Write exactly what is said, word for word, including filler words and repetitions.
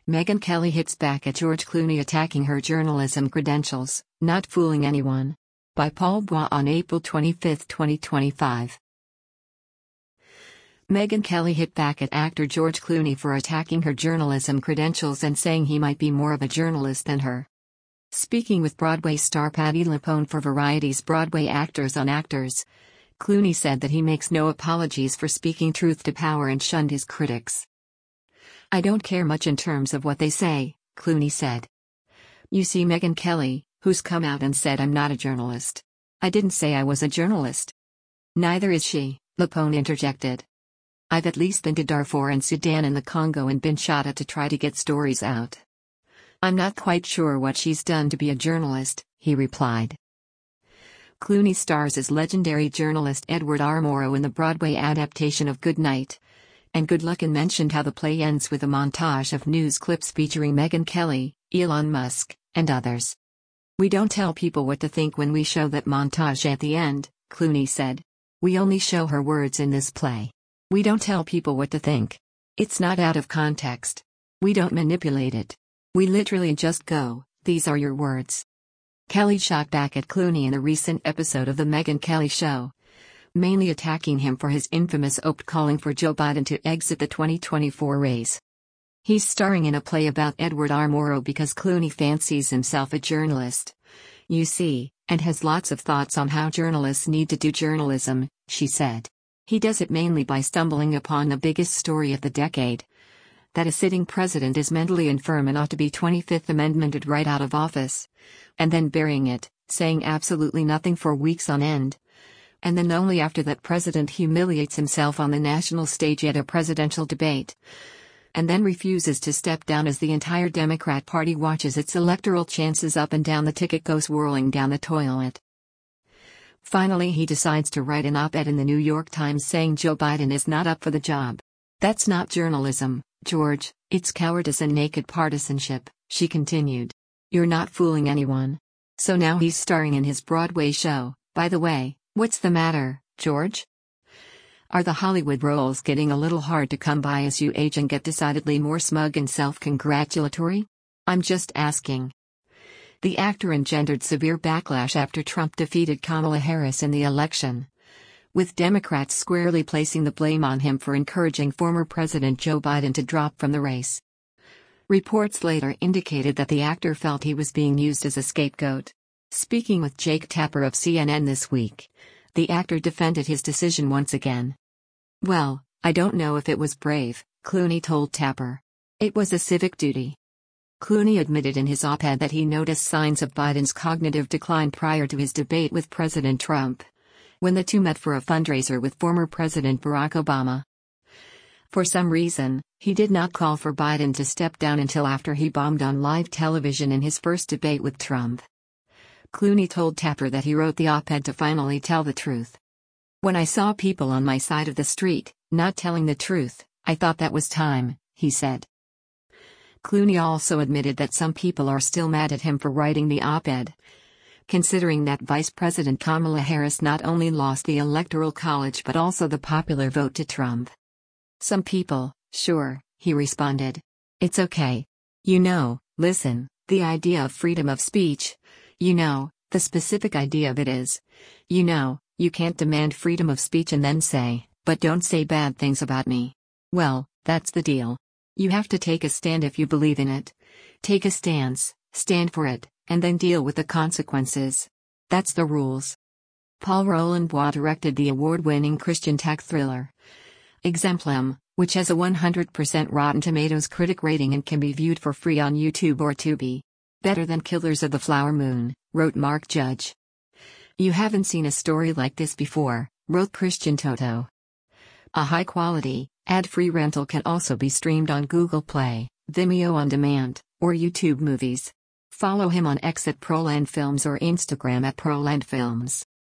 Megyn Kelly hits back at George Clooney attacking her journalism credentials, not fooling anyone. By Paul Bois on April twenty-fifth, twenty twenty-five. Megyn Kelly hit back at actor George Clooney for attacking her journalism credentials and saying he might be more of a journalist than her. Speaking with Broadway star Patti LuPone for Variety's Broadway Actors on Actors, Clooney said that he makes no apologies for speaking truth to power and shunned his critics. "I don't care much in terms of what they say," Clooney said. "You see Megyn Kelly, who's come out and said I'm not a journalist. I didn't say I was a journalist." "Neither is she," LuPone interjected. "I've at least been to Darfur and Sudan and the Congo and been shot at to try to get stories out. I'm not quite sure what she's done to be a journalist," he replied. Clooney stars as legendary journalist Edward R. Murrow in the Broadway adaptation of Good Night and Good Luck, and mentioned how the play ends with a montage of news clips featuring Megyn Kelly, Elon Musk, and others. "We don't tell people what to think when we show that montage at the end," Clooney said. "We only show her words in this play. We don't tell people what to think. It's not out of context. We don't manipulate it. We literally just go, these are your words." Kelly shot back at Clooney in a recent episode of The Megyn Kelly Show, mainly attacking him for his infamous opt calling for Joe Biden to exit the twenty twenty-four race. He's starring in a play about Edward R. Murrow because Clooney fancies himself a journalist, you see, and has lots of thoughts on how journalists need to do journalism, she said. He does it mainly by stumbling upon the biggest story of the decade: that a sitting president is mentally infirm and ought to be twenty-fifth Amendmented right out of office, and then burying it, saying absolutely nothing for weeks on end. And then only after that president humiliates himself on the national stage at a presidential debate, and then refuses to step down as the entire Democrat Party watches its electoral chances up and down the ticket go swirling down the toilet. Finally he decides to write an op-ed in the New York Times saying Joe Biden is not up for the job. "That's not journalism, George, it's cowardice and naked partisanship," she continued. "You're not fooling anyone." So now he's starring in his Broadway show. By the way, what's the matter, George? Are the Hollywood roles getting a little hard to come by as you age and get decidedly more smug and self-congratulatory? I'm just asking. The actor engendered severe backlash after Trump defeated Kamala Harris in the election, with Democrats squarely placing the blame on him for encouraging former President Joe Biden to drop from the race. Reports later indicated that the actor felt he was being used as a scapegoat. Speaking with Jake Tapper of C N N this week, the actor defended his decision once again. "Well, I don't know if it was brave," Clooney told Tapper. "It was a civic duty." Clooney admitted in his op-ed that he noticed signs of Biden's cognitive decline prior to his debate with President Trump, when the two met for a fundraiser with former President Barack Obama. For some reason, he did not call for Biden to step down until after he bombed on live television in his first debate with Trump. Clooney told Tapper that he wrote the op-ed to finally tell the truth. "When I saw people on my side of the street, not telling the truth, I thought that was time," he said. Clooney also admitted that some people are still mad at him for writing the op-ed, considering that Vice President Kamala Harris not only lost the Electoral College but also the popular vote to Trump. "Some people, sure," he responded. "It's okay. You know, listen, the idea of freedom of speech, you know, the specific idea of it is, you know, you can't demand freedom of speech and then say, but don't say bad things about me. Well, that's the deal. You have to take a stand if you believe in it. Take a stance, stand for it, and then deal with the consequences. That's the rules." Paul Roland Bois directed the award-winning Christian tech thriller Exemplum, which has a one hundred percent Rotten Tomatoes critic rating and can be viewed for free on YouTube or Tubi. "Better than Killers of the Flower Moon," wrote Mark Judge. "You haven't seen a story like this before," wrote Christian Toto. A high-quality, ad-free rental can also be streamed on Google Play, Vimeo On Demand, or YouTube Movies. Follow him on X at Proland Films or Instagram at Proland Films.